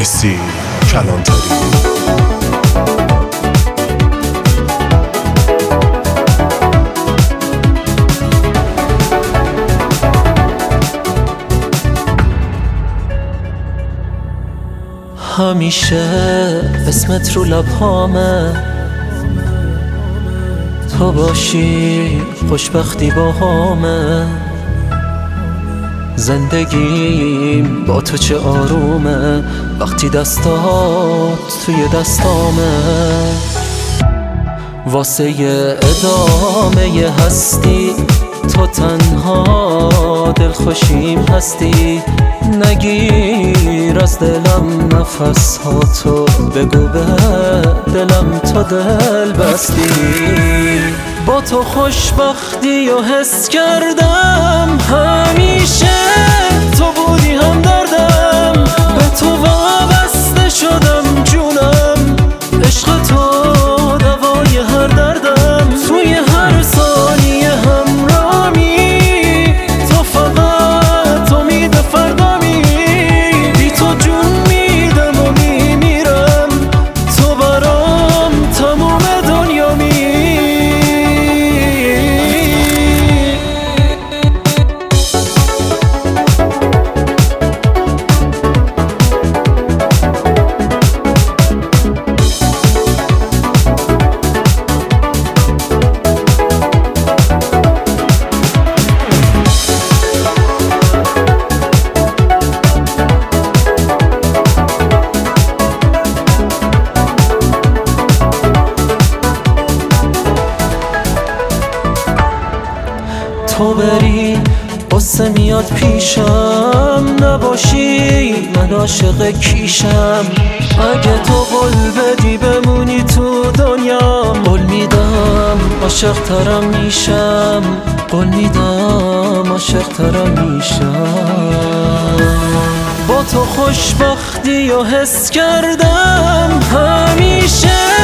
مسی کلانتری. همیشه اسمت رو لبهامه، تو باشی خوشبختی با همه. زندگیم با تو چه آرومه وقتی دستات توی دستامه. واسه ادامه هستی تو تنها دلخوشیم هستی. نگیر از دلم نفس ها تو، بگو به دلم تو دل بستی. با تو خوشبختی و حس کردم، همیشه تو بودی هم دردم. به تو وابسته شدم جونم، عشق تو دوای هر دردم. توی هر ثانیه همراهی، تو فقط امید فردامی. بی تو جون میدم و میمیرم، تو برام تموم دنیامی. تو بری قصه میاد پیشم، نباشی من عاشق کیشم. اگه تو قول بدی بمونی تو دنیا، قول میدم عاشق ترم میشم. قول میدم عاشق ترم میشم. با تو خوشبختی و حس کردم، همیشه